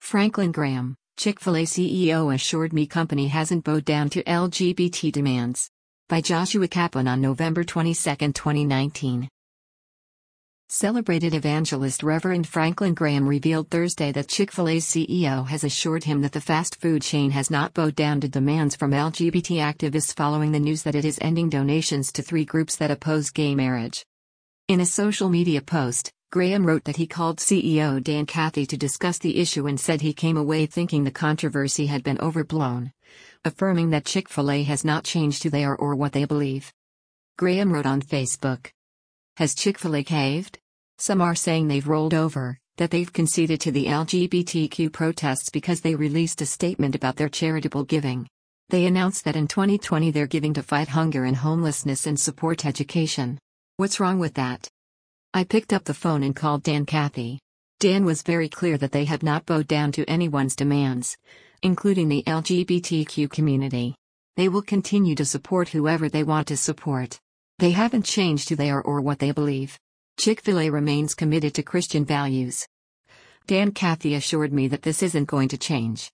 Franklin Graham, Chick-fil-A CEO, assured me company hasn't bowed down to LGBT demands. By Joshua Kaplan on November 22, 2019. Celebrated evangelist Reverend Franklin Graham revealed Thursday that Chick-fil-A's CEO has assured him that the fast food chain has not bowed down to demands from LGBT activists following the news that it is ending donations to 3 groups that oppose gay marriage. In a social media post, Graham wrote that he called CEO Dan Cathy to discuss the issue and said he came away thinking the controversy had been overblown, affirming that Chick-fil-A has not changed who they are or what they believe. Graham wrote on Facebook, "Has Chick-fil-A caved? Some are saying they've rolled over, that they've conceded to the LGBTQ protests because they released a statement about their charitable giving. They announced that in 2020 they're giving to fight hunger and homelessness and support education. What's wrong with that?" I picked up the phone and called Dan Cathy. Dan was very clear that they have not bowed down to anyone's demands, including the LGBTQ community. They will continue to support whoever they want to support. They haven't changed who they are or what they believe. Chick-fil-A remains committed to Christian values. Dan Cathy assured me that this isn't going to change.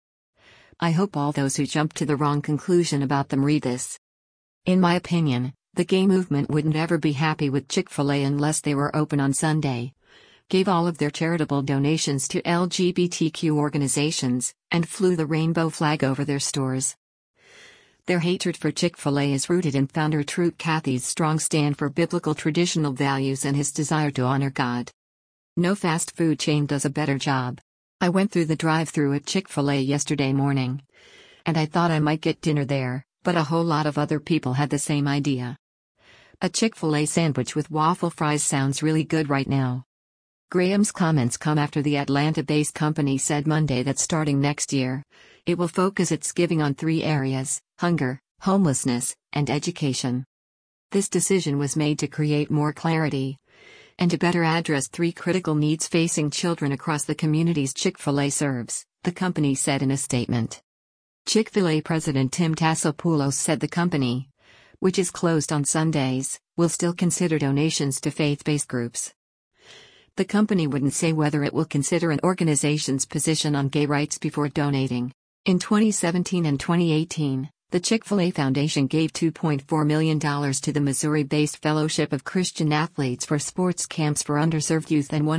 I hope all those who jumped to the wrong conclusion about them read this. In my opinion, the gay movement wouldn't ever be happy with Chick-fil-A unless they were open on Sunday, gave all of their charitable donations to LGBTQ organizations, and flew the rainbow flag over their stores. Their hatred for Chick-fil-A is rooted in founder Truett Cathy's strong stand for biblical traditional values and his desire to honor God. No fast food chain does a better job. I went through the drive-thru at Chick-fil-A yesterday morning, and I thought I might get dinner there, but a whole lot of other people had the same idea. A Chick-fil-A sandwich with waffle fries sounds really good right now. Graham's comments come after the Atlanta-based company said Monday that starting next year, it will focus its giving on 3 areas: hunger, homelessness, and education. This decision was made to create more clarity and to better address 3 critical needs facing children across the communities Chick-fil-A serves, the company said in a statement. Chick-fil-A President Tim Tassopoulos said the company, which is closed on Sundays, will still consider donations to faith-based groups. The company wouldn't say whether it will consider an organization's position on gay rights before donating. In 2017 and 2018, the Chick-fil-A Foundation gave $2.4 million to the Missouri-based Fellowship of Christian Athletes for sports camps for underserved youth and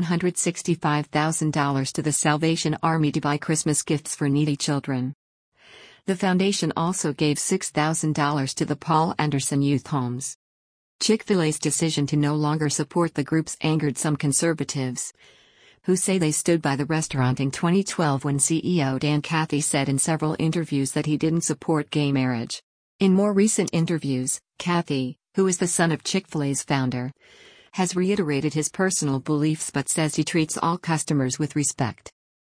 $165,000 to the Salvation Army to buy Christmas gifts for needy children. The foundation also gave $6,000 to the Paul Anderson Youth Homes. Chick-fil-A's decision to no longer support the groups angered some conservatives, who say they stood by the restaurant in 2012 when CEO Dan Cathy said in several interviews that he didn't support gay marriage. In more recent interviews, Cathy, who is the son of Chick-fil-A's founder, has reiterated his personal beliefs but says he treats all customers with respect.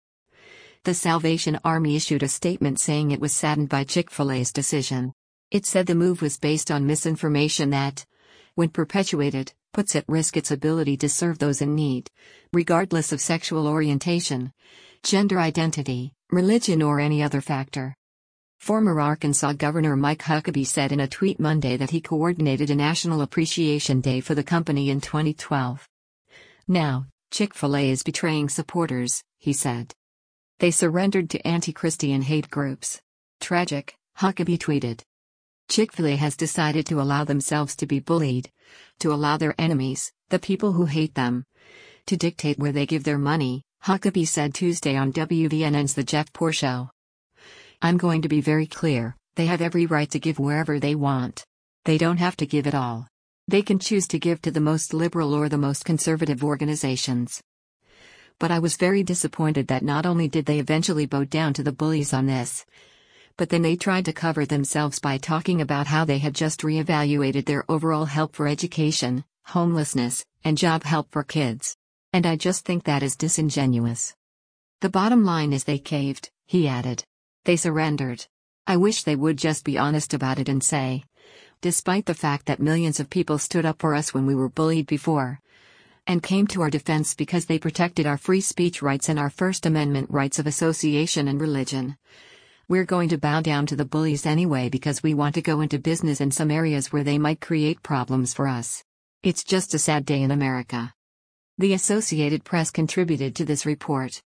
The Salvation Army issued a statement saying it was saddened by Chick-fil-A's decision. It said the move was based on misinformation that, when perpetuated, puts at risk its ability to serve those in need, regardless of sexual orientation, gender identity, religion, or any other factor. Former Arkansas Governor Mike Huckabee said in a tweet Monday that he coordinated a National Appreciation Day for the company in 2012. Now, Chick-fil-A is betraying supporters, he said. They surrendered to anti-Christian hate groups. Tragic, Huckabee tweeted. Chick-fil-A has decided to allow themselves to be bullied, to allow their enemies, the people who hate them, to dictate where they give their money, Huckabee said Tuesday on WVNN's The Jeff Poor Show. I'm going to be very clear, they have every right to give wherever they want. They don't have to give it all. They can choose to give to the most liberal or the most conservative organizations. But I was very disappointed that not only did they eventually bow down to the bullies on this, but then they tried to cover themselves by talking about how they had just reevaluated their overall help for education, homelessness, and job help for kids. And I just think that is disingenuous. The bottom line is they caved, he added. They surrendered. I wish they would just be honest about it and say, despite the fact that millions of people stood up for us when we were bullied before, and came to our defense because they protected our free speech rights and our First Amendment rights of association and religion, we're going to bow down to the bullies anyway because we want to go into business in some areas where they might create problems for us. It's just a sad day in America. The Associated Press contributed to this report.